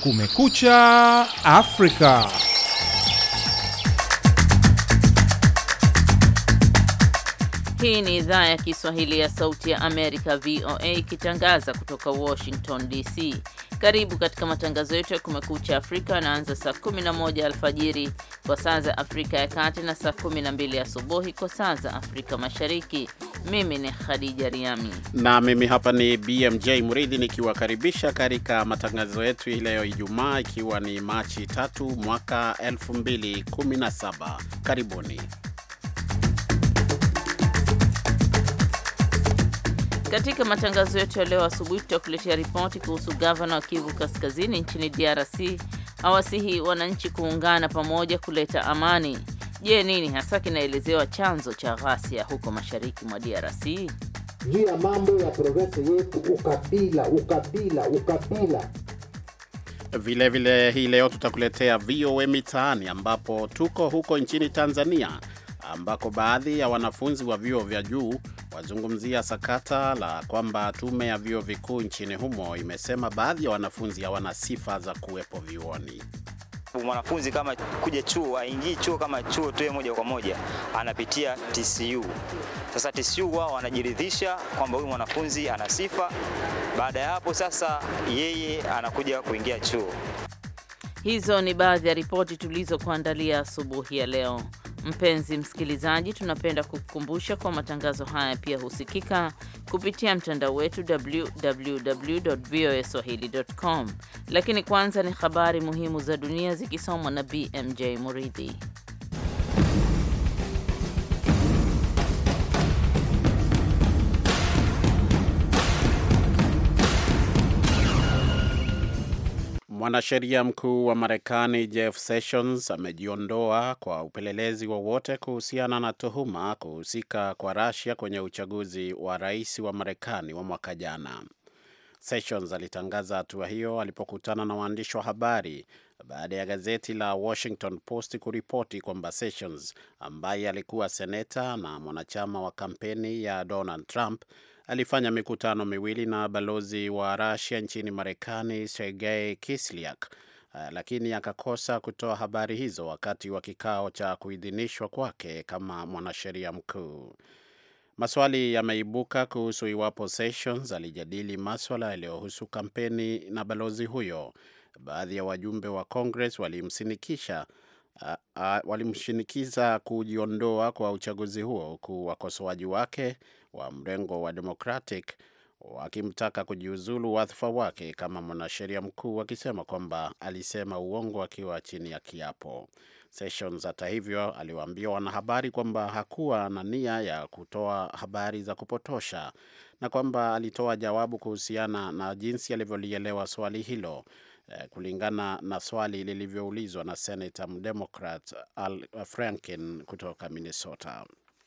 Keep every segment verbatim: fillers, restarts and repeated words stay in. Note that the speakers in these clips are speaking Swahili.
Kumekucha Afrika. Hii ni idhaa ya Kiswahili ya Sauti ya Amerika V O A ikitangaza kutoka Washington D C. Karibu katika matangazo yetu ya Kumekucha Afrika yanaanza saa kumi na moja alfajiri kwa saa za Afrika ya Kati na saa kumi na mbili asubuhi kwa saa za Afrika Mashariki. Mimi ni Khadija Riami na mimi hapa ni B M J Muridhi nikiwakaribisha katika matangazo yetu hii leo Ijumaa, ikiwa ni Machi tatu mwaka elfu mbili kumi na saba. Karibuni. Katika matangazo yetu ya leo asubuhi tutakuletea ripoti kuhusu gavana wa Kivu Kaskazini nchini D R C awasihi wananchi kuungana pamoja kuleta amani. Je, nini hasa kinaelezewa chanzo cha ghasia huko mashariki mwa D R C? Juu ya mambo ya province yetu, ukabila, ukabila, ukabila. Vile vile hii leo tutakuletea V O A Mitaani, ambapo tuko huko nchini Tanzania, ambako baadhi ya wanafunzi wa vyuo vya juu wazungumzia sakata la kwamba tume ya vyuo vikuu nchini humo imesema baadhi ya wanafunzi hawana sifa za kuwepo vyuoni. Mwanafunzi kama kuja chuo, aingii chuo kama chuo tu moja kwa moja, anapitia T C U. Sasa T C U wao wanajiridhisha kwamba huyu mwanafunzi ana sifa. Baada ya hapo sasa yeye anakuja kuingia chuo. Hizo ni baadhi ya ripoti tulizokuandalia asubuhi ya leo. Mpenzi msikilizaji, tunapenda kukukumbusha kwa matangazo haya pia husikika kupitia mtandao wetu w w w dot voa swahili dot com. Lakini kwanza ni habari muhimu za dunia zikisomwa na B M J Muridhi. Mwanasheria mkuu wa Marekani Jeff Sessions amejiondoa kwa upelelezi wowote kuhusiana na tuhuma kuhusika kwa Russia kwenye uchaguzi wa rais wa Marekani wa mwaka jana. Sessions alitangaza hatua hiyo alipokutana na waandishi wa habari baada ya gazeti la Washington Post kuripoti kwamba Sessions, ambaye alikuwa seneta na mwanachama wa kampeni ya Donald Trump, alifanya mikutano miwili na balozi wa Russia nchini Marekani Sergei Kislyak, lakini akakosa kutoa habari hizo wakati wa kikao cha kuidhinishwa kwake kama mwanasheria mkuu. Maswali yameibuka kuhusu iwapo Sessions alijadili maswala yaliyohusu kampeni na balozi huyo. Baadhi ya wajumbe wa Congress walimsinikisha Uh, uh, walimshinikiza kujiondoa kwa uchaguzi huo, huku wakosoaji wake wa mrengo wa Democratic wakimtaka kujiuzulu wadhifa wake kama mwanasheria mkuu, wakisema kwamba alisema uongo akiwa chini ya kiapo. Sessions hata hivyo aliwaambia wanahabari kwamba hakuwa na nia ya kutoa habari za kupotosha na kwamba alitoa jawabu kuhusiana na jinsi alivyolielewa swali hilo, kulingana na swali lilivyoulizwa na Senator Democrat Al Franken kutoka Minnesota.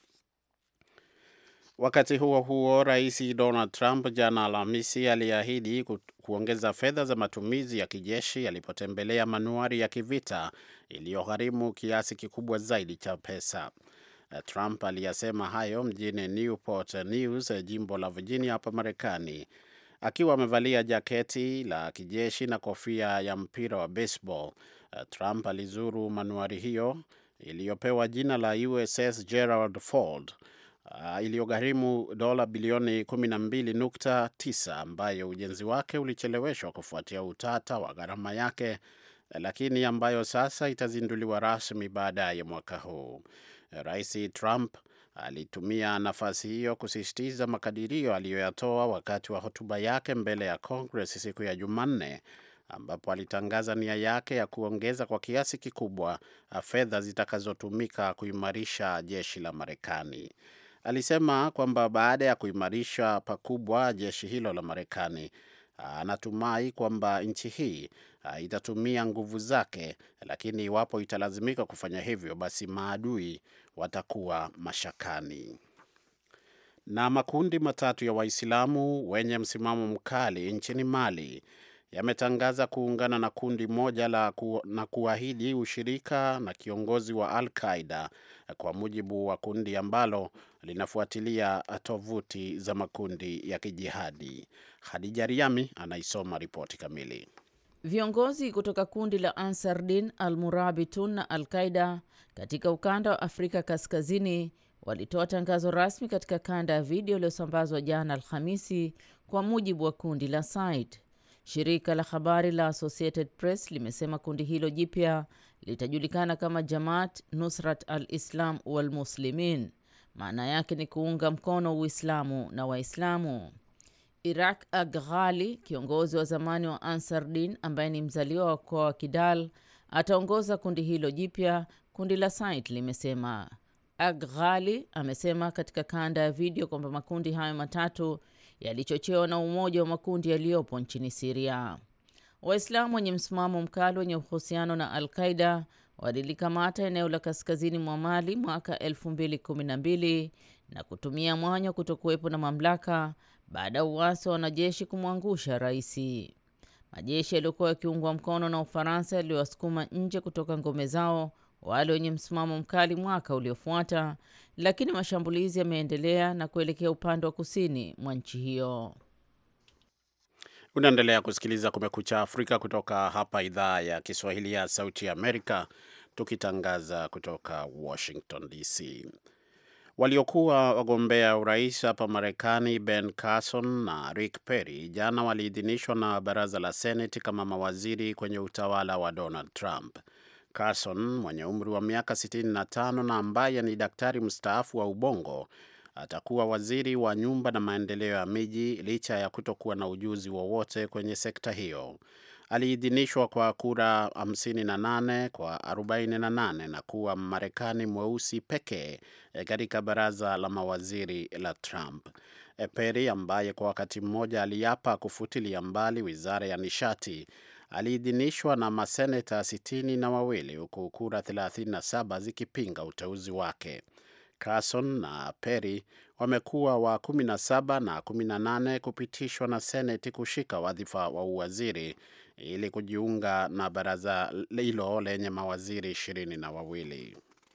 Wakati huo huo, Rais Donald Trump jana Alhamisi aliahidi ku, kuongeza fedha za matumizi ya kijeshi alipotembelea manuari ya kivita iliyogharimu kiasi kikubwa zaidi cha pesa. Trump aliyasema hayo mjini Newport News, jimbo la Virginia hapa Marekani, akiwa amevalia jaketi la kijeshi na kofia ya mpira wa baseball. Trump alizuru manuari hiyo iliyopewa jina la U S S Gerald Ford, uh, iliyogharimu dola bilioni kumi na mbili nukta tisa, ambayo ujenzi wake ulicheleweshwa kufuatia utata wa gharama yake, lakini ambayo sasa itazinduliwa rasmi baadaye mwaka huu. Rais Trump alitumia nafasi hiyo kusisitiza makadirio aliyoyatoa wakati wa hotuba yake mbele ya Congress siku ya Jumanne, ambapo alitangaza nia yake ya kuongeza kwa kiasi kikubwa fedha zitakazotumika kuimarisha jeshi la Marekani. Alisema kwamba baada ya kuimarisha pakubwa jeshi hilo la Marekani, anatumai kwamba nchi hii itatumia nguvu zake, lakini iwapo italazimika kufanya hivyo, basi maadui watakuwa mashakani. Na makundi matatu ya Waislamu wenye msimamo mkali nchini Mali yametangaza kuungana na kundi moja la ku, na kuahidi ushirika na kiongozi wa Al-Qaeda, kwa mujibu wa kundi ambalo linafuatilia tovuti za makundi ya kijihadi. Khadija Riami anaisoma ripoti kamili. Viongozi kutoka kundi la Ansar Din al-Murabitun na Al-Qaeda katika ukanda wa Afrika Kaskazini walitoa tangazo rasmi katika kanda ya video iliyosambazwa jana Alhamisi, kwa mujibu wa kundi la S I D. Shirika la habari la Associated Press limesema kundi hilo jipya litajulikana kama Jamaat Nusrat al-Islam wal Muslimin. Maana yake ni kuunga mkono Uislamu na Waislamu. Iraq Aghali, kiongozi wa zamani wa Ansar Din ambaye ni mzaliwa wa mkoa wa Kidal, ataongoza kundi hilo jipya, kundi la S I D limesema. Aghali amesema katika kanda ya video kwamba makundi hayo matatu yalichochewa na umoja wa makundi yaliyopo nchini Syria. Waislamu wenye msimamo mkali wenye uhusiano na Al-Qaeda walilikamata eneo la kaskazini mwa Mali mwaka elfu mbili kumi na mbili na kutumia mwanya kutokuwepo na mamlaka baada ya uasi wa wanajeshi kumwangusha raisi. Majeshi yaliokuwa yakiungwa mkono na Ufaransa yaliwasukuma nje kutoka ngome zao wale wenye msimamo mkali mwaka uliofuata, lakini mashambulizi yameendelea na kuelekea upande wa kusini mwa nchi hiyo. Unaendelea kusikiliza Kumekucha Afrika kutoka hapa idhaa ya Kiswahili ya Sauti ya Amerika, tukitangaza kutoka Washington D C. Waliokuwa wagombea urais hapa Marekani, Ben Carson na Rick Perry, jana waliidhinishwa na baraza la Senate kama mawaziri kwenye utawala wa Donald Trump. Carson mwenye umri wa miaka sitini na tano na ambaye ni daktari mstaafu wa ubongo atakuwa waziri wa nyumba na maendeleo ya miji licha ya kutokuwa na ujuzi wowote kwenye sekta hiyo. Aliidhinishwa kwa kura hamsini na nane kwa arobaini na nane na kuwa Marekani mweusi pekee katika baraza la mawaziri la Trump. Perry ambaye kwa wakati mmoja aliapa kufutilia mbali wizara ya nishati aliidhinishwa na maseneta sitini na wawili huku kura thelathini na saba zikipinga uteuzi wake. Carson na Perry wamekuwa wa kumi na saba na kumi na nane kupitishwa na Seneti kushika wadhifa wa uwaziri ili kujiunga na baraza hilo lenye mawaziri ishirini na wawili.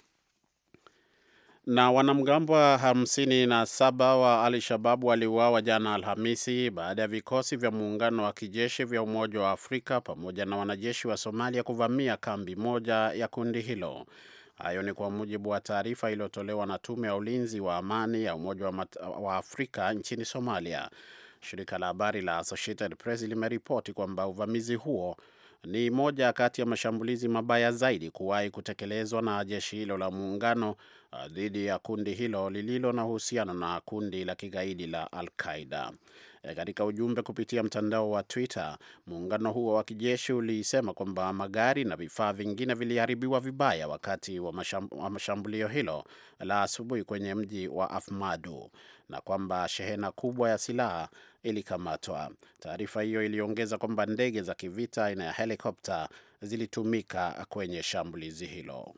Na wanamgambo wa hamsini na saba wa Al-Shabaab waliuawa jana Alhamisi baada ya vikosi vya muungano wa kijeshi vya Umoja wa Afrika pamoja na wanajeshi wa Somalia kuvamia kambi moja ya kundi hilo. Hayo ni kwa mujibu wa taarifa iliyotolewa na Tume ya Ulinzi wa Amani ya Umoja wa Afrika nchini Somalia. Shirika la habari la Associated Press limeripoti kwamba uvamizi huo ni moja kati ya mashambulizi mabaya zaidi kuwahi kutekelezwa na jeshi hilo la muungano dhidi ya kundi hilo lililo na uhusiano na kundi la kigaidi la Al-Qaeda. E, katika ujumbe kupitia mtandao wa Twitter, muungano huo wa kijeshi ulisema kwamba magari na vifaa vingine viliharibiwa vibaya wakati wa, masham, wa mashambulio hilo la asubuhi kwenye mji wa Afmadu na kwamba shehena kubwa ya silaha ilikamatwa. Taarifa hiyo iliongeza kwamba ndege za kivita aina ya helikopta zilitumika kwenye shambulizi hilo.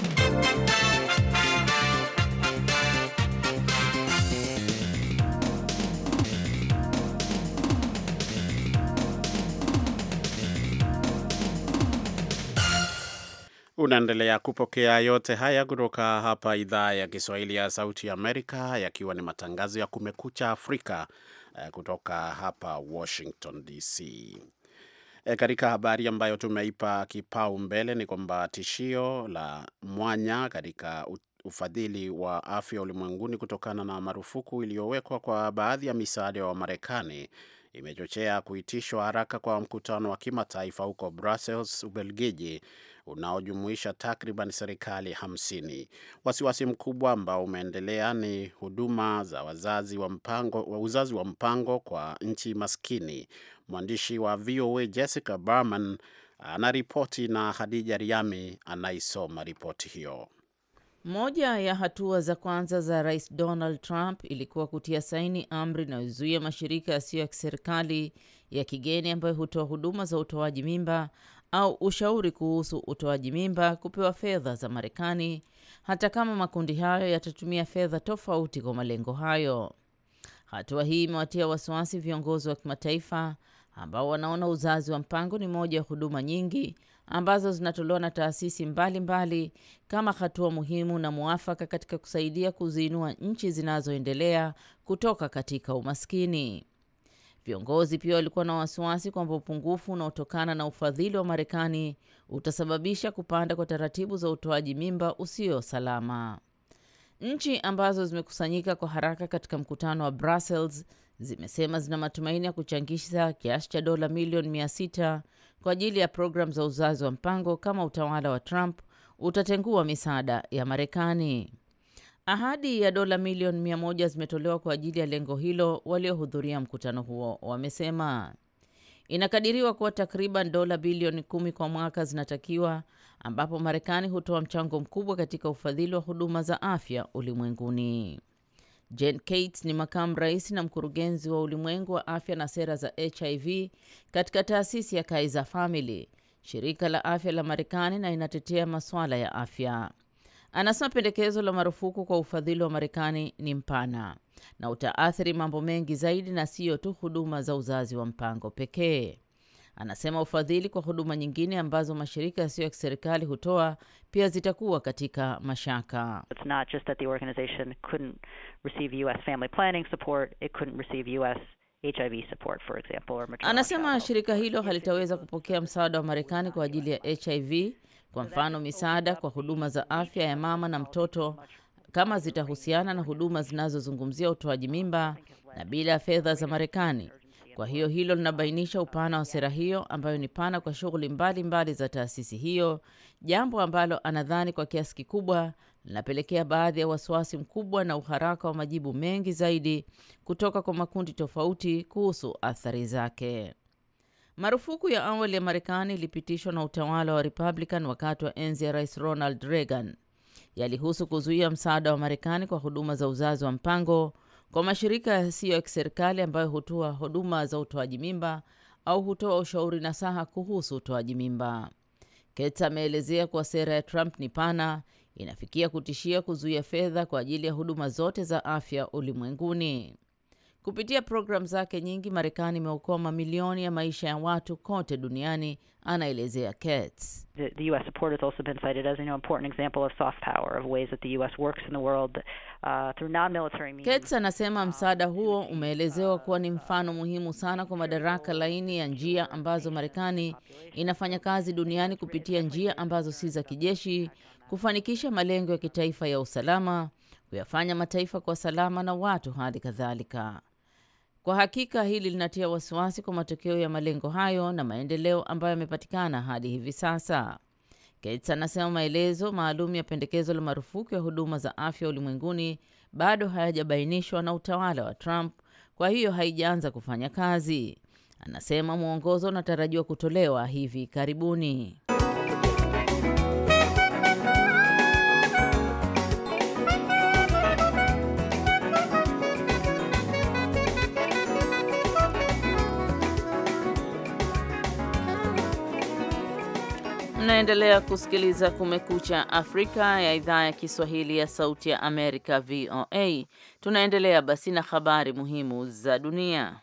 Unaendelea kupokea yote haya kutoka hapa idhaa ya Kiswahili ya Sauti ya Amerika, yakiwa ni matangazo ya Kumekucha Afrika kutoka hapa Washington D C. E, katika habari ambayo tumeipa kipaumbele ni kwamba tishio la mwanya katika ufadhili wa afya ulimwenguni kutokana na marufuku iliyowekwa kwa baadhi ya misaada wa Marekani imechochea kuitishwa haraka kwa mkutano wa kimataifa huko Brussels, Ubelgiji, unaojumuisha takriban serikali hamsini. Wasiwasi mkubwa ambao umeendelea ni huduma za wazazi wa mpango, wa uzazi wa mpango kwa nchi maskini. Mwandishi wa V O A Jessica Berman anaripoti na Khadija Riami anaisoma ripoti hiyo. Moja ya hatua za kwanza za Rais Donald Trump ilikuwa kutia saini amri inayozuia mashirika yasiyo ya kiserikali ya kigeni ambayo hutoa huduma za utoaji mimba au ushauri kuhusu utoaji mimba kupewa fedha za Marekani, hata kama makundi hayo yatatumia fedha tofauti kwa malengo hayo. Hatua hii imewatia wasiwasi viongozi wa kimataifa ambao wanaona uzazi wa mpango ni moja ya huduma nyingi ambazo zinatolewa na taasisi mbalimbali mbali, kama hatua muhimu na muafaka katika kusaidia kuziinua nchi zinazoendelea kutoka katika umaskini. Viongozi pia walikuwa na wasiwasi kwamba upungufu unaotokana na ufadhili wa Marekani utasababisha kupanda kwa taratibu za utoaji mimba usio salama. Nchi ambazo zimekusanyika kwa haraka katika mkutano wa Brussels zimesema zina matumaini ya kuchangisha kiasi cha dola milioni mia sita kwa ajili ya programu za uzazi wa mpango kama utawala wa Trump utatengua misaada ya Marekani. Ahadi ya dola milioni mia moja zimetolewa kwa ajili ya lengo hilo. Waliohudhuria mkutano huo wamesema inakadiriwa kuwa takriban dola bilioni kumi kwa mwaka zinatakiwa, ambapo Marekani hutoa mchango mkubwa katika ufadhili wa huduma za afya ulimwenguni. Jen Cates ni makamu rais na mkurugenzi wa ulimwengu wa afya na sera za H I V katika taasisi ya Kaiser Family, shirika la afya la Marekani, na inatetea masuala ya afya. Anasema pendekezo la marufuku kwa ufadhili wa Marekani ni mpana na utaathiri mambo mengi zaidi na siyo tu huduma za uzazi wa mpango pekee. Anasema ufadhili kwa huduma nyingine ambazo mashirika yasiyo ya kiserikali hutoa pia zitakuwa katika mashaka. It's not just that the organization couldn't receive U S family planning support, it couldn't receive U S H I V support, for example, or maternal. Anasema shirika hilo halitaweza kupokea msaada wa Marekani kwa ajili ya H I V, kwa mfano misaada kwa huduma za afya ya mama na mtoto kama zitahusiana na huduma zinazozungumzia utoaji mimba na bila fedha za Marekani. Kwa hiyo hilo linabainisha upana wa sera hiyo ambayo ni pana kwa shughuli mbalimbali za taasisi hiyo, jambo ambalo anadhani kwa kiasi kikubwa linapelekea baadhi ya wasiwasi mkubwa na uharaka wa majibu mengi zaidi kutoka kwa makundi tofauti kuhusu athari zake. Marufuku ya awali ya Marekani ilipitishwa na utawala wa Republican wakati wa enzi ya Rais Ronald Reagan. Yalihusu kuzuia msaada wa Marekani kwa huduma za uzazi wa mpango kwa mashirika yasiyo ya kiserikali ambayo hutoa huduma za utoaji mimba au hutoa ushauri nasaha kuhusu utoaji mimba. Cates ameelezea kuwa sera ya Trump ni pana, inafikia kutishia kuzuia fedha kwa ajili ya huduma zote za afya ulimwenguni. Kupitia programu zake nyingi, Marekani imeokoa mamilioni ya maisha ya watu kote duniani, anaelezea Cates. The, the U S support has also been cited as an you know, important example of soft power, of ways that the U S works in the world uh, through non-military means. Cates anasema msaada huo umeelezewa kuwa ni mfano muhimu sana kwa madaraka laini ya njia ambazo Marekani inafanya kazi duniani kupitia njia ambazo si za kijeshi, kufanikisha malengo ya kitaifa ya usalama, kuyafanya mataifa kwa salama na watu hali kadhalika. Kwa hakika hili linatia wasiwasi kwa matokeo ya malengo hayo na maendeleo ambayo yamepatikana hadi hivi sasa. Cates anasema maelezo maalum ya pendekezo la marufuku ya huduma za afya ulimwenguni bado hayajabainishwa na utawala wa Trump, kwa hiyo haijaanza kufanya kazi. Anasema mwongozo unatarajiwa kutolewa hivi karibuni. Mnaendelea kusikiliza Kumekucha Afrika ya idhaa ya Kiswahili ya Sauti ya Amerika V O A. Tunaendelea basi na habari muhimu za dunia.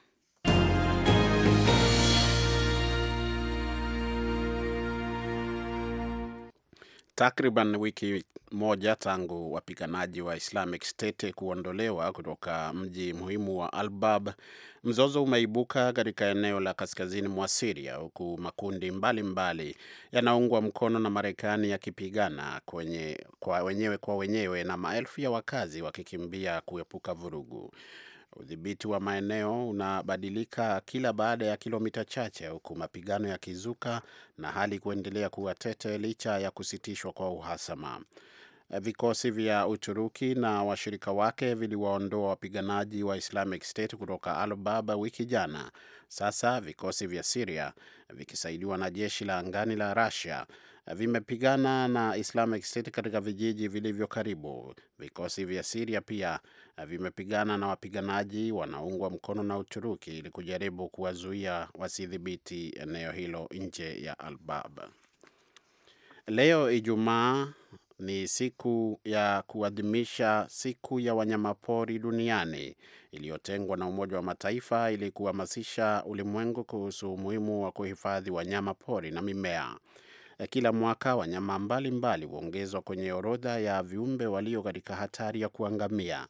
Takriban wiki moja tangu wapiganaji wa Islamic State kuondolewa kutoka mji muhimu wa Al-Bab, mzozo umeibuka katika eneo la kaskazini mwa Syria, huku makundi mbalimbali yanaungwa mkono na Marekani yakipigana kwenye kwa wenyewe kwa wenyewe na maelfu ya wakazi wakikimbia kuepuka vurugu. Udhibiti wa maeneo unabadilika kila baada ya kilomita chache, huku mapigano yakizuka na hali kuendelea kuwa tete licha ya kusitishwa kwa uhasama. Vikosi vya Uturuki na washirika wake viliwaondoa wapiganaji wa Islamic State kutoka Al-Bab wiki jana. Sasa vikosi vya Syria vikisaidiwa na jeshi la angani la Russia vimepigana na Islamic State katika vijiji vilivyo karibu. Vikosi vya Syria pia vimepigana na wapiganaji wanaungwa mkono na Uturuki ili kujaribu kuwazuia wasidhibiti eneo hilo nje ya Al-Bab. Leo Ijumaa ni siku ya kuadhimisha siku ya wanyamapori duniani iliyotengwa na Umoja wa Mataifa ili kuhamasisha ulimwengu kuhusu umuhimu wa kuhifadhi wanyamapori na mimea. Kila mwaka wanyama mbalimbali huongezwa kwenye orodha ya viumbe walio katika hatari ya kuangamia.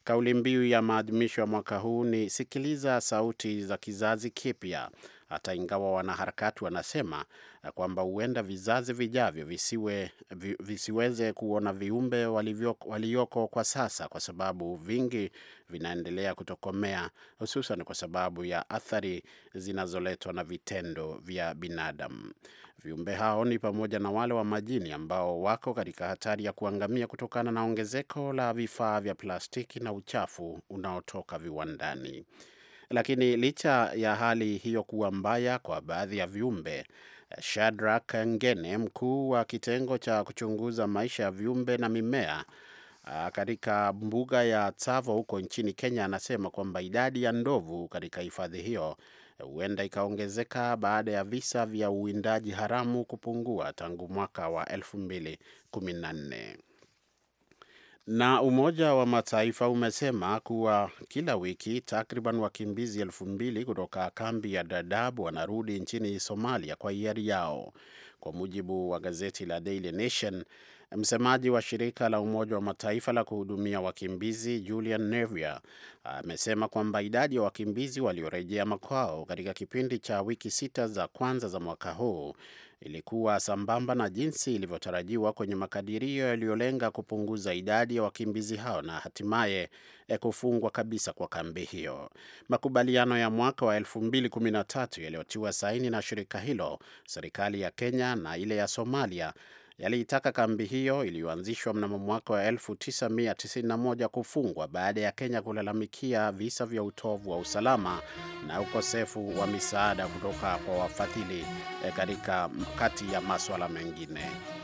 Kauli mbiu ya maadhimisho ya mwaka huu ni sikiliza sauti za kizazi kipya, hata ingawa wanaharakati wanasema kwamba huenda vizazi vijavyo visiwe, vi, visiweze kuona viumbe walivyo, walioko kwa sasa, kwa sababu vingi vinaendelea kutokomea, hususan kwa sababu ya athari zinazoletwa na vitendo vya binadamu. Viumbe hao ni pamoja na wale wa majini ambao wako katika hatari ya kuangamia kutokana na ongezeko la vifaa vya plastiki na uchafu unaotoka viwandani. Lakini licha ya hali hiyo kuwa mbaya kwa baadhi ya viumbe, Shadrack Ngene, mkuu wa kitengo cha kuchunguza maisha ya viumbe na mimea katika mbuga ya Tsavo huko nchini Kenya, anasema kwamba idadi ya ndovu katika hifadhi hiyo huenda ikaongezeka baada ya visa vya uwindaji haramu kupungua tangu mwaka wa elfu mbili kumi na nne. Na Umoja wa Mataifa umesema kuwa kila wiki takriban wakimbizi elfu mbili kutoka kambi ya Dadaab wanarudi nchini Somalia kwa hiari yao. Kwa mujibu wa gazeti la Daily Nation, msemaji wa shirika la Umoja wa Mataifa la kuhudumia wakimbizi Julian Nevia amesema kwamba idadi ya wakimbizi waliorejea makwao katika kipindi cha wiki sita za kwanza za mwaka huu ilikuwa sambamba na jinsi ilivyotarajiwa kwenye makadirio yaliyolenga kupunguza idadi ya wakimbizi hao na hatimaye kufungwa kabisa kwa kambi hiyo. Makubaliano ya mwaka wa elfu mbili kumi na tatu yaliyotiwa saini na shirika hilo, serikali ya Kenya na ile ya Somalia yaliitaka kambi hiyo iliyoanzishwa mnamo mwaka wa elfu tisa mia tisini na moja kufungwa baada ya Kenya kulalamikia visa vya utovu wa usalama na ukosefu wa misaada kutoka kwa wafadhili katika kati ya masuala mengine.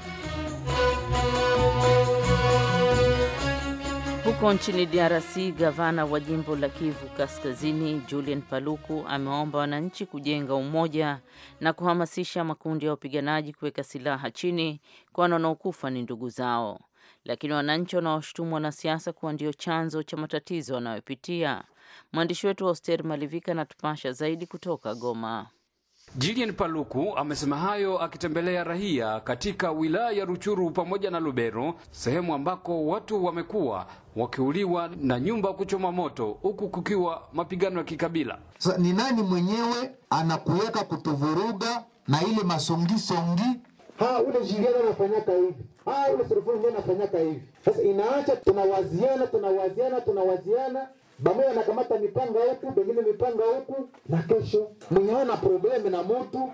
Huko nchini D R C, gavana wa jimbo la Kivu Kaskazini Julien Paluku ameomba wananchi kujenga umoja na kuhamasisha makundi ya wapiganaji kuweka silaha chini, kwani wanaokufa ni ndugu zao. Lakini wananchi wanaoshutumu wanasiasa kuwa ndio chanzo cha matatizo wanayopitia. Mwandishi wetu Oster Malivika anatupasha zaidi kutoka Goma. Julien Paluku amesema hayo akitembelea raia katika wilaya ya Ruchuru pamoja na Lubero, sehemu ambako watu wamekuwa wakiuliwa na nyumba kuchoma moto, huku kukiwa mapigano ya kikabila. Sasa ni nani mwenyewe anakuweka kutuvuruga na ile masongi-songi? Ha, ule Julian anafanyaka hivi. Ha, ule Serifoni anafanyaka hivi. Sasa inaacha tunawaziana, tunawaziana, tunawaziana. Bamoja anakamata mipanga huku, pengine mipanga huku, na kesho mwenye hana probleme na mtu,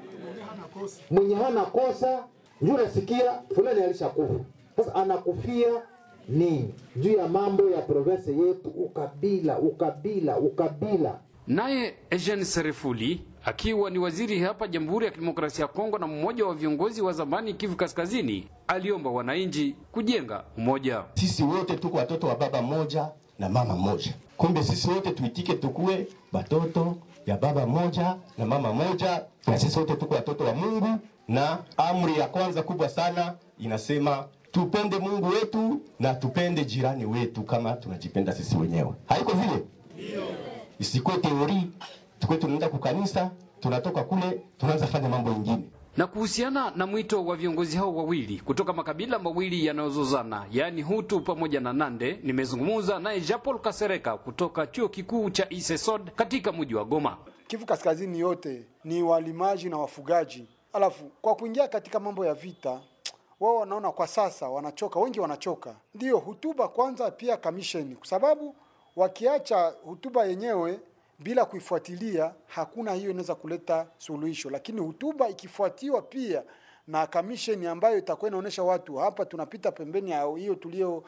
mwenye hana kosa, yule sikia fulani alishakufa. Sasa anakufia nini? Juu ya mambo ya province yetu, ukabila, ukabila, ukabila. Naye Eugene Serifuli akiwa ni waziri hapa Jamhuri ya Kidemokrasia ya Kongo na mmoja wa viongozi wa zamani Kivu Kaskazini, aliomba wananchi kujenga umoja. Sisi wote tuko watoto wa baba moja na mama moja. Kumbe sisi wote tuitike tukue watoto ya baba moja na mama moja, na sisi wote tuko watoto wa Mungu, na amri ya kwanza kubwa sana inasema tupende Mungu wetu na tupende jirani wetu kama tunajipenda sisi wenyewe. Haiko vile? Ndio. Isikuwe teori, tukue tunaenda kukanisa, tunatoka kule tunaanza fanya mambo mengine. Na kuhusiana na mwito wa viongozi hao wawili kutoka makabila mawili yanayozozana, yaani Hutu pamoja na Nande, nimezungumza naye Jean-Paul Kasereka kutoka chuo kikuu cha I S E S O D katika mji wa Goma. Kivu Kaskazini yote ni walimaji na wafugaji. Alafu kwa kuingia katika mambo ya vita, wao wanaona kwa sasa wanachoka, wengi wanachoka. Ndio hutuba kwanza, pia commission, kwa sababu wakiacha hutuba yenyewe bila kuifuatilia, hakuna hiyo inaweza kuleta suluhisho. Lakini hutuba ikifuatiwa pia na commission ambayo itakuwa inaonyesha watu hapa tunapita pembeni ya hiyo tulio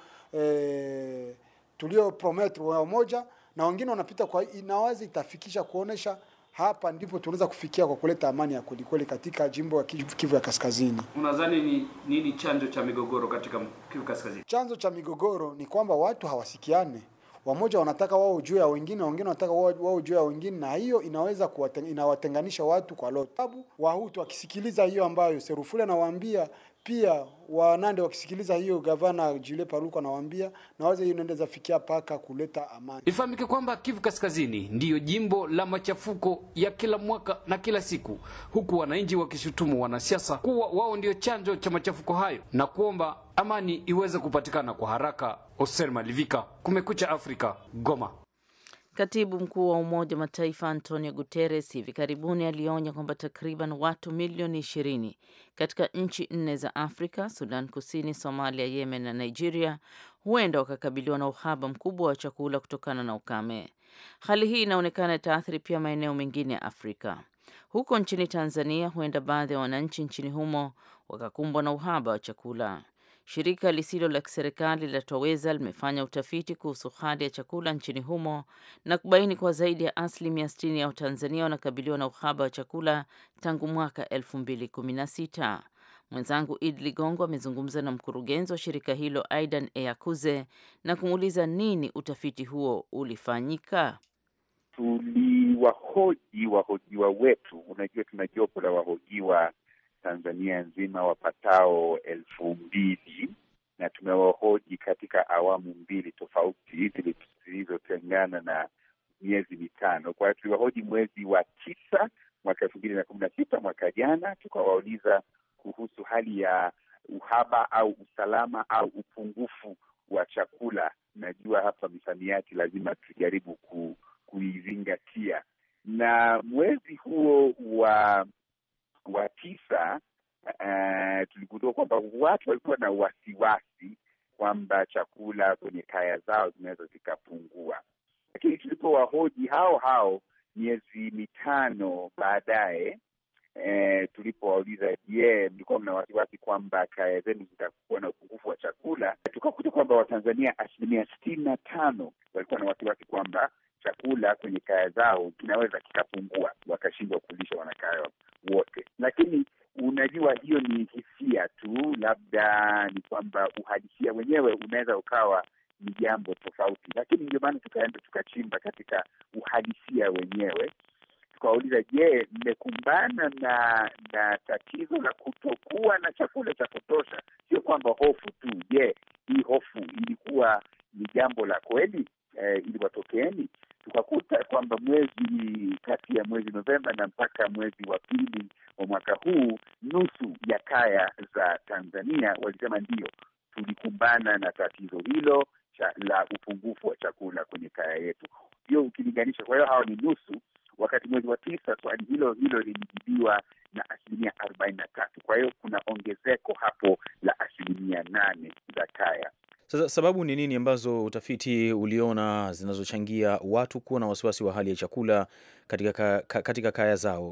eh, tulio promote wa moja, na wengine wanapita kwa inawazi, itafikisha kuonesha hapa ndipo tunaweza kufikia kwa kuleta amani ya kweli kweli katika jimbo ya Kivu ya Kaskazini. Unadhani ni nini chanzo cha migogoro katika Kivu Kaskazini? Chanzo cha migogoro ni kwamba watu hawasikiane. Wamoja wanataka wao juu ya wengine, wengine wanataka wao juu ya wengine, na hiyo inaweza kuwatenganisha inawatenganisha watu kwa lot. Sababu Wahutu wakisikiliza hiyo ambayo Serifuli anawaambia, Pia wanande wakisikiliza hiyo gavana Jules Paluku anawaambia na waze hiyo inaenda zafikia paka kuleta amani. Ifahamike kwamba Kivu Kaskazini ndiyo jimbo la machafuko ya kila mwaka na kila siku, huku wananchi wakishutumu wanasiasa kuwa wao ndio chanzo cha machafuko hayo na kuomba amani iweze kupatikana kwa haraka. Oser Malivika, Kumekucha Afrika, Goma. Katibu mkuu wa Umoja wa Mataifa Antonio Guterres hivi karibuni alionya kwamba takriban watu milioni ishirini katika nchi nne za Afrika, Sudan Kusini, Somalia, Yemen na Nigeria, huenda wakakabiliwa na uhaba mkubwa wa chakula kutokana na ukame. Hali hii inaonekana itaathiri pia maeneo mengine ya Afrika. Huko nchini Tanzania, huenda baadhi ya wananchi nchini humo wakakumbwa na uhaba wa chakula. Shirika lisilo la kiserikali la Twaweza limefanya utafiti kuhusu hali ya chakula nchini humo na kubaini kwa zaidi ya asilimia sitini ya Watanzania wanakabiliwa na uhaba wa chakula tangu mwaka elfu mbili kumi na sita. Mwenzangu Id Ligongo amezungumza na mkurugenzi wa shirika hilo Aidan Eyakuze na kumuuliza nini utafiti huo ulifanyika. Tuliwahoji wahojiwa wetu, unajua tuna jopo la wahojiwa Tanzania nzima wapatao elfu mbili na tumewahoji katika awamu mbili tofauti zilizotengana na miezi mitano. Kwa hiyo tuliwahoji mwezi wa tisa mwaka elfu mbili na kumi na sita mwaka jana, tukawauliza kuhusu hali ya uhaba au usalama au upungufu wa chakula. Najua hapa misamiati lazima tujaribu ku, kuizingatia. Na mwezi huo wa wa tisa uh, tuligundua kwamba watu walikuwa na wasiwasi kwamba chakula kwenye kaya zao zinaweza zikapungua. Lakini tulipowahoji hao hao miezi mitano baadaye, eh, tulipowauliza je, mlikuwa mna wasiwasi kwamba kaya zenu zitakuwa na upungufu wa chakula, tukakuta kwamba Watanzania asilimia sitini na tano walikuwa na wasiwasi kwamba chakula kwenye kaya zao kinaweza kikapungua, wakashindwa kulisha wanakaya wote. Lakini unajua hiyo ni hisia tu, labda ni kwamba uhalisia wenyewe unaweza ukawa ni jambo tofauti. Lakini ndio maana tukaenda tukachimba katika uhalisia wenyewe, tukauliza je, mmekumbana na na tatizo la kutokuwa na chakula cha kutosha? Sio kwamba hofu tu. Je, hii hofu ilikuwa ni jambo la kweli eh, ili watokeeni? Tukakuta kwamba mwezi kati ya mwezi Novemba na mpaka mwezi wa pili wa mwaka huu, nusu ya kaya za Tanzania walisema ndio tulikumbana na tatizo hilo cha, la upungufu wa chakula kwenye kaya yetu. Hiyo ukilinganisha, kwa hiyo hao ni nusu, wakati mwezi wa tisa swali hilo hilo lilijibiwa na asilimia arobaini na tatu. Kwa hiyo kuna ongezeko hapo la asilimia nane za kaya. Sasa sababu ni nini ambazo utafiti uliona zinazochangia watu kuwa na wasiwasi wa hali ya chakula katika, ka, katika kaya zao,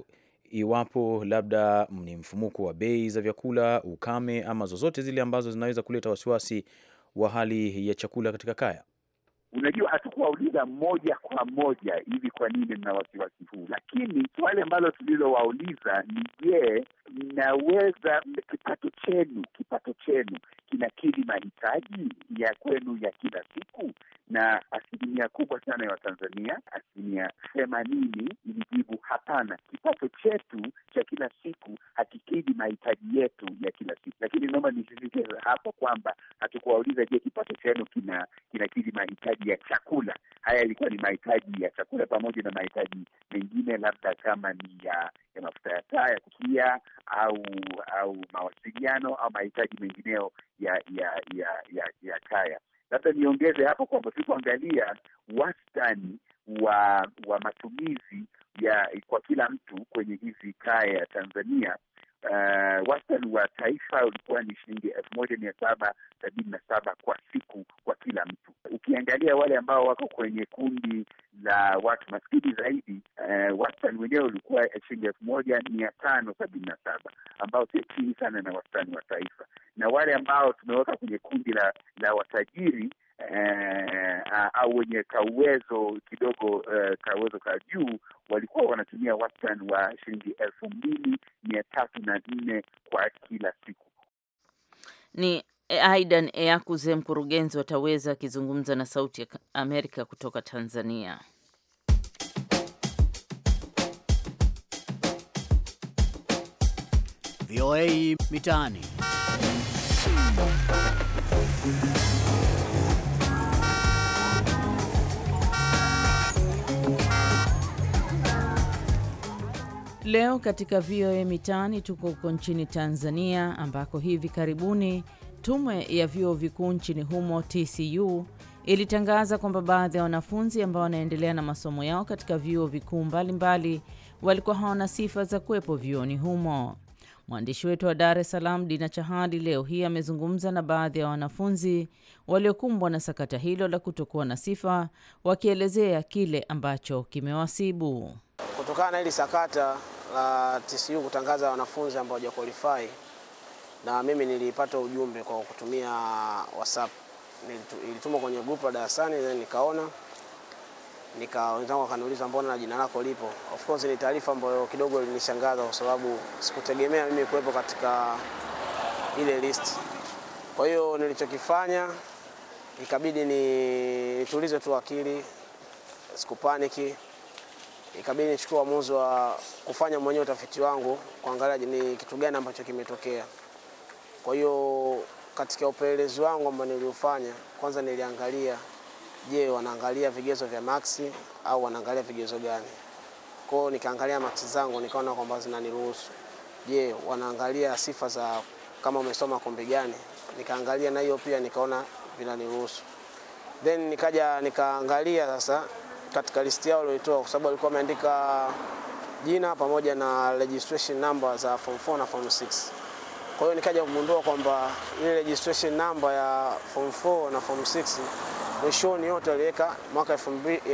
iwapo labda ni mfumuko wa bei za vyakula, ukame ama zozote zile ambazo zinaweza kuleta wasiwasi wa hali ya chakula katika kaya? Unajua, hatukuwauliza moja kwa moja hivi kwa nini mna wasiwasi huu, lakini swali ambalo tulilowauliza ni je, mnaweza kipato chenu kipato chenu kinakidhi mahitaji ya kwenu ya kila siku? Na asilimia kubwa sana ya Watanzania, asilimia themanini, ilijibu hapana, kipato chetu cha kila siku hakikidhi mahitaji yetu ya kila siku. Lakini naomba nisisitize hapo kwamba hatukuwauliza je, kipato chenu kina kinakidhi mahitaji ya chakula. Haya ilikuwa ni mahitaji ya chakula pamoja na mahitaji mengine, labda kama ni ya, ya mafuta ya taa ya kupikia au au mawasiliano au mahitaji mengineo ya ya ya ya, ya kaya. Labda niongeze hapo kwamba tulipoangalia wastani wa wa matumizi ya kwa kila mtu kwenye hizi kaya ya Tanzania, uh, wastani wa taifa ulikuwa ni shilingi elfu moja mia saba sabini na saba kwa siku kwa kila mtu. Ukiangalia wale ambao wako kwenye kundi la watu maskini zaidi, uh, wastani wenyewe ulikuwa shilingi elfu moja mia tano sabini na saba, ambao si chini sana na wastani wa taifa. Na wale ambao tumeweka kwenye kundi la la watajiri eh, au wenye kauwezo kidogo eh, kauwezo ka juu, walikuwa wanatumia wastani wa shilingi elfu mbili mia tatu na nne kwa kila siku. Ni Aidan Eyakuze, mkurugenzi wa Taweza, akizungumza na Sauti ya Amerika kutoka Tanzania. V O A Mitaani. Leo katika V O A Mitaani tuko huko nchini Tanzania ambako hivi karibuni tume ya vyuo vikuu nchini humo T C U ilitangaza kwamba baadhi ya wanafunzi ambao wanaendelea na masomo yao katika vyuo vikuu mbalimbali walikuwa hawana sifa za kuwepo vyuoni humo. Mwandishi wetu wa Dar es Salaam Dina Chahadi leo hii amezungumza na baadhi ya wanafunzi waliokumbwa na sakata hilo la kutokuwa na sifa, wakielezea kile ambacho kimewasibu. Kutokana na hili sakata la T C U kutangaza wanafunzi ambao hawaja qualify, na mimi nilipata ujumbe kwa kutumia WhatsApp. Nilitumwa kwenye group la darasani, then nikaona nika wenzangu wakaniuliza mbona na jina lako lipo. Of course ni taarifa ambayo kidogo ilinishangaza kwa sababu sikutegemea mimi kuwepo katika ile list. Kwa hiyo nilichokifanya ikabidi ni nitulize tu akili, sikupaniki. Ikabidi nichukue uamuzi wa kufanya mwenyewe utafiti wangu kuangalia ni kitu gani ambacho kimetokea. Kwa hiyo katika upelelezi wangu ambao niliufanya, kwanza niliangalia je, wanaangalia vigezo vya maxi au wanaangalia vigezo gani. Kwa hiyo nikaangalia maxi zangu nikaona kwamba zinaniruhusu. Je, wanaangalia sifa za kama umesoma kombi gani. Nikaangalia na hiyo pia nikaona vinaniruhusu. Then nikaja nikaangalia sasa katika list yao walioitoa, kwa sababu walikuwa wameandika jina pamoja na registration number za form four na form six. Kwa hiyo nikaja kugundua kwamba ile registration number ya form four na form six mwishoni yote waliweka mwaka elfu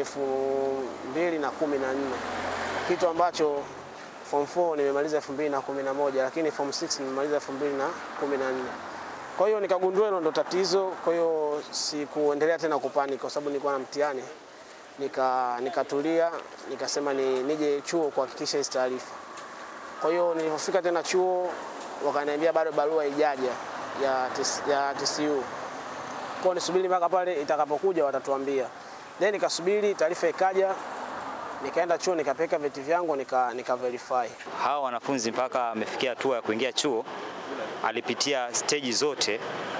mbili na kumi na nne. Kitu ambacho form four nimemaliza elfu mbili na kumi na moja, lakini form six nimemaliza elfu mbili na kumi na nne. Kwa hiyo nikagundua hilo ndo tatizo. Kwa hiyo sikuendelea tena kupani kwa sababu nilikuwa na mtihani. Nika nikatulia, nikasema ni nije chuo kuhakikisha hizo taarifa. Kwa hiyo nilipofika tena chuo wakaniambia bado barua haijaja ya ya T C U. Kwa hiyo nisubiri mpaka pale itakapokuja watatuambia. Then nikasubiri taarifa ikaja, nikaenda chuo nikapeka vyeti vyangu nika nika verify. Hawa wanafunzi mpaka amefikia hatua ya kuingia chuo alipitia stage zote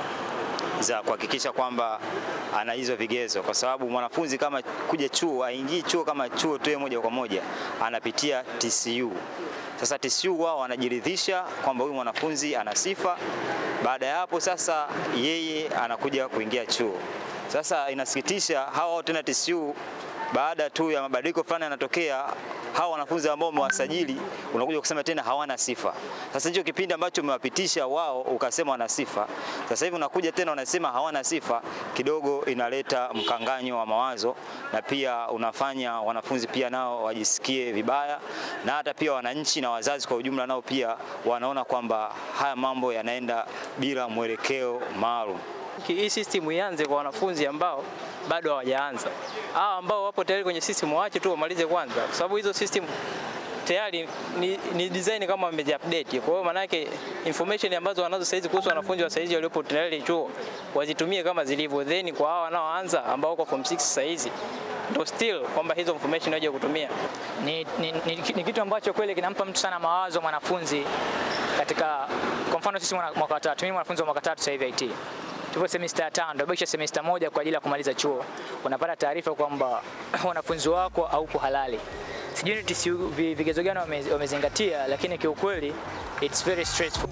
za kuhakikisha kwamba ana hizo vigezo, kwa sababu mwanafunzi kama kuja chuo aingii chuo kama chuo tu moja kwa moja, anapitia T C U. Sasa T C U wao wanajiridhisha kwamba huyu mwanafunzi ana sifa. Baada ya hapo sasa yeye anakuja kuingia chuo. Sasa inasikitisha hawa tena T C U baada tu ya mabadiliko fulani yanatokea, hawa wanafunzi ambao umewasajili unakuja kusema tena hawana sifa. Sasa hicho kipindi ambacho umewapitisha wao ukasema wana sifa, sasa hivi unakuja tena unasema hawana sifa, kidogo inaleta mkanganyo wa mawazo, na pia unafanya wanafunzi pia nao wajisikie vibaya, na hata pia wananchi na wazazi kwa ujumla nao pia wanaona kwamba haya mambo yanaenda bila mwelekeo maalum. Hii system ianze kwa wanafunzi ambao bado hawajaanza. Hao ambao wapo tayari kwenye system waache tu wamalize kwanza, kwa sababu hizo system tayari ni, ni design kama wameji-update. Kwa hiyo maana yake information ambazo wanazo saizi kuhusu wanafunzi wa saizi waliopo tayari chuo wazitumie kama zilivyo. Then kwa hao wanaoanza ambao kwa form six saizi ndio still kwamba hizo information waje kutumia. Ni, ni, ni, ni kitu ambacho kweli kinampa mtu sana mawazo mwanafunzi katika, kwa mfano sisi mwaka wa tatu, mimi mwanafunzi wa mwaka tatu sasa hivi I T. Tupo semester tano, ndio bado semester moja kwa ajili ya kumaliza chuo. Unapata taarifa kwamba wanafunzi wako haupo halali. Sijui ni T C U vigezo gani wamezingatia, lakini kiukweli it's very stressful.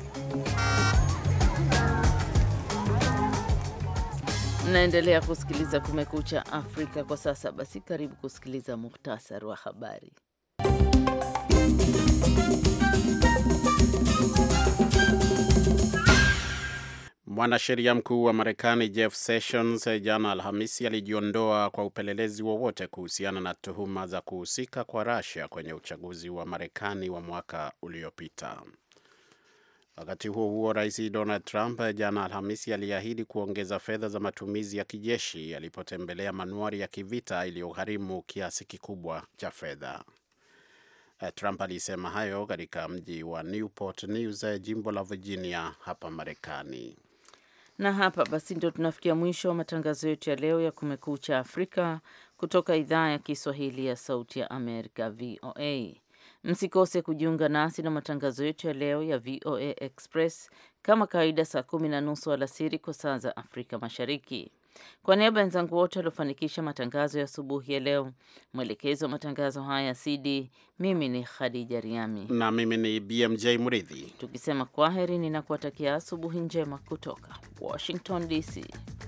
Naendelea kusikiliza Kumekucha Afrika kwa sasa. Basi karibu kusikiliza muhtasari wa habari. Mwanasheria mkuu wa Marekani Jeff Sessions jana Alhamisi alijiondoa kwa upelelezi wowote kuhusiana na tuhuma za kuhusika kwa Russia kwenye uchaguzi wa Marekani wa mwaka uliopita. Wakati huo huo, Rais Donald Trump jana Alhamisi aliahidi kuongeza fedha za matumizi ya kijeshi alipotembelea manuari ya kivita iliyogharimu kiasi kikubwa cha fedha. Trump alisema hayo katika mji wa Newport News, jimbo la Virginia hapa Marekani. Na hapa basi ndio tunafikia mwisho wa matangazo yetu ya leo ya Kumekucha Afrika kutoka idhaa ya Kiswahili ya Sauti ya Amerika V O A. Msikose kujiunga nasi na matangazo yetu ya leo ya V O A Express kama kawaida saa kumi na nusu alasiri kwa saa za Afrika Mashariki. Kwa niaba ya wenzangu wote waliofanikisha matangazo ya asubuhi ya leo, mwelekezo wa matangazo haya C D, mimi ni Khadija Riami na mimi ni B M J Muridhi, tukisema kwaheri, ninakuwatakia asubuhi njema kutoka Washington D C.